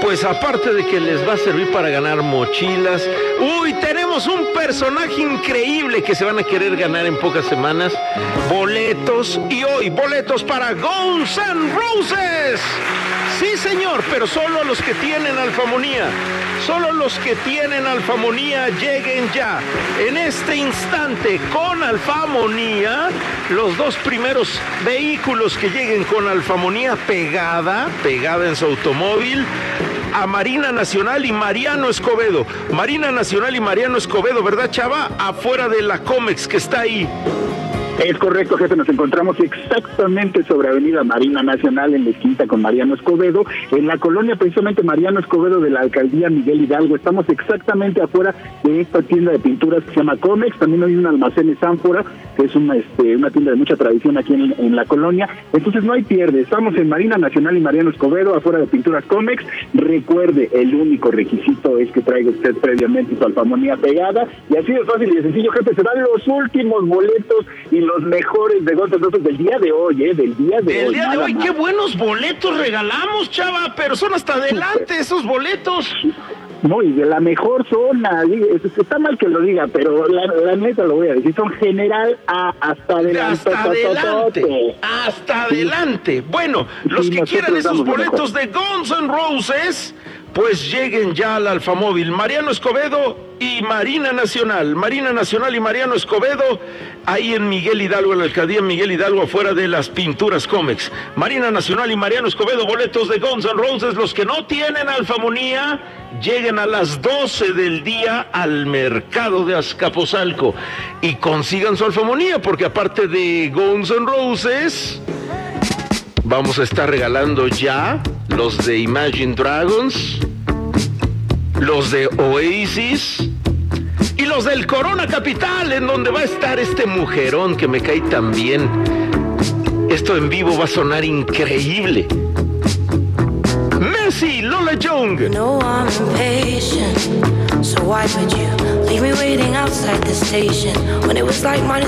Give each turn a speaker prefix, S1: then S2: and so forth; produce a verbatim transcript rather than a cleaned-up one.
S1: pues aparte de que les va a servir para ganar mochilas, uy, tenemos un personaje increíble que se van a querer ganar en pocas semanas, boletos, y hoy boletos para Guns N' Roses. Sí, señor, pero solo los que tienen Alfamonía, solo los que tienen Alfamonía lleguen ya. En este instante, con Alfamonía, los dos primeros vehículos que lleguen con Alfamonía pegada, pegada en su automóvil, a Marina Nacional y Mariano Escobedo. Marina Nacional y Mariano Escobedo, ¿verdad, Chava? Afuera de la Comex que está ahí.
S2: Es correcto, jefe, nos encontramos exactamente sobre Avenida Marina Nacional, en la esquina con Mariano Escobedo, en la colonia precisamente Mariano Escobedo de la Alcaldía Miguel Hidalgo. Estamos exactamente afuera de esta tienda de pinturas que se llama Comex. También hay un almacén de Sánfora, que es una, este, una tienda de mucha tradición aquí en, en la colonia. Entonces no hay pierde, estamos en Marina Nacional y Mariano Escobedo, afuera de pinturas Comex. Recuerde, el único requisito es que traiga usted previamente su Alfamonía pegada, y así de fácil y de sencillo, jefe, se dan los últimos boletos y los mejores de Guns N' Roses del día de hoy, ¿eh? Del día de
S1: Del
S2: hoy.
S1: día de hoy,
S2: más.
S1: qué buenos boletos regalamos, Chava, pero son hasta adelante esos boletos.
S2: No, y de la mejor zona, está mal que lo diga, pero la, la neta lo voy a decir, son general a hasta adelante.
S1: Hasta adelante, hasta adelante. Bueno, los que quieran esos boletos de Guns N' Roses, pues lleguen ya al Alfamóvil. Mariano Escobedo y Marina Nacional. Marina Nacional y Mariano Escobedo, ahí en Miguel Hidalgo, en la alcaldía Miguel Hidalgo, afuera de las pinturas Comex. Marina Nacional y Mariano Escobedo, boletos de Guns N' Roses. Los que no tienen Alfamonía, lleguen a las doce del día al mercado de Azcapotzalco y consigan su Alfamonía, porque aparte de Guns N' Roses, vamos a estar regalando ya los de Imagine Dragons, los de Oasis y los del Corona Capital, en donde va a estar este mujerón que me cae tan bien. Esto en vivo va a sonar increíble. Messi, Lola Young.
S3: No, I'm impatient, so why would you leave me waiting outside the station when it was like minus